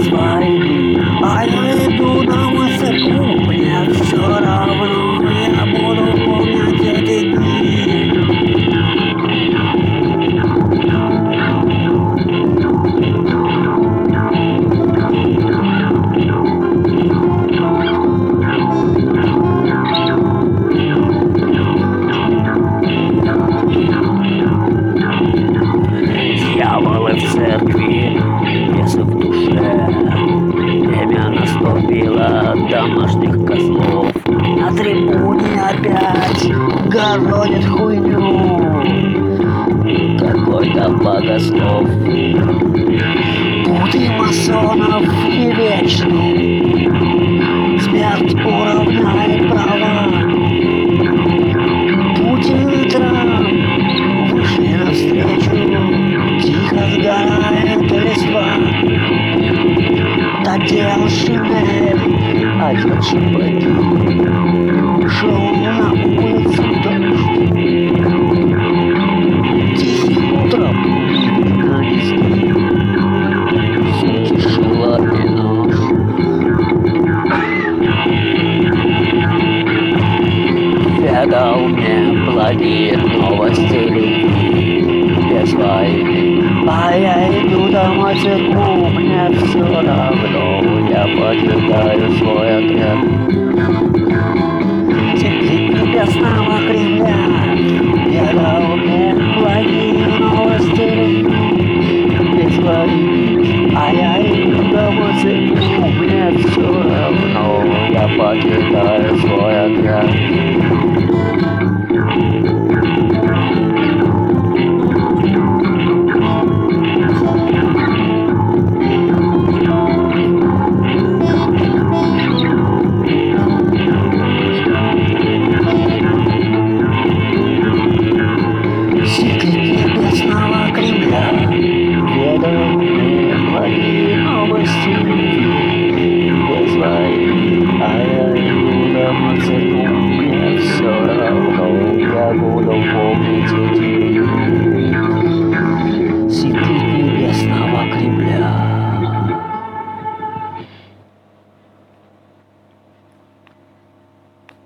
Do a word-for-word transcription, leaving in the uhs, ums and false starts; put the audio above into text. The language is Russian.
без войны. А я иду домой в церкву, мне все равно, я буду помнить эти дни. Дьяволы в церкви, бесы в душе. Время наступило домашних козлов. На трибуне опять городит хуйню какой-то богослов. Путы масонов и вечный, смерть уравняет права. Путин и Трамп вышли навстречу, тихо сгорает листва. Надел шинель, одел сапоги, шел на улицу дождь. Тихим утром на листе тишила и ночь. Ведал мне благие новости любви без войны. А я иду домой в церкву, мне все равно, я покидаю свой отряд. Сидит небесного Кремля, я дал мне благие новости любви без войны. А я иду домой в церкву, мне все равно, я покидаю свой отряд. I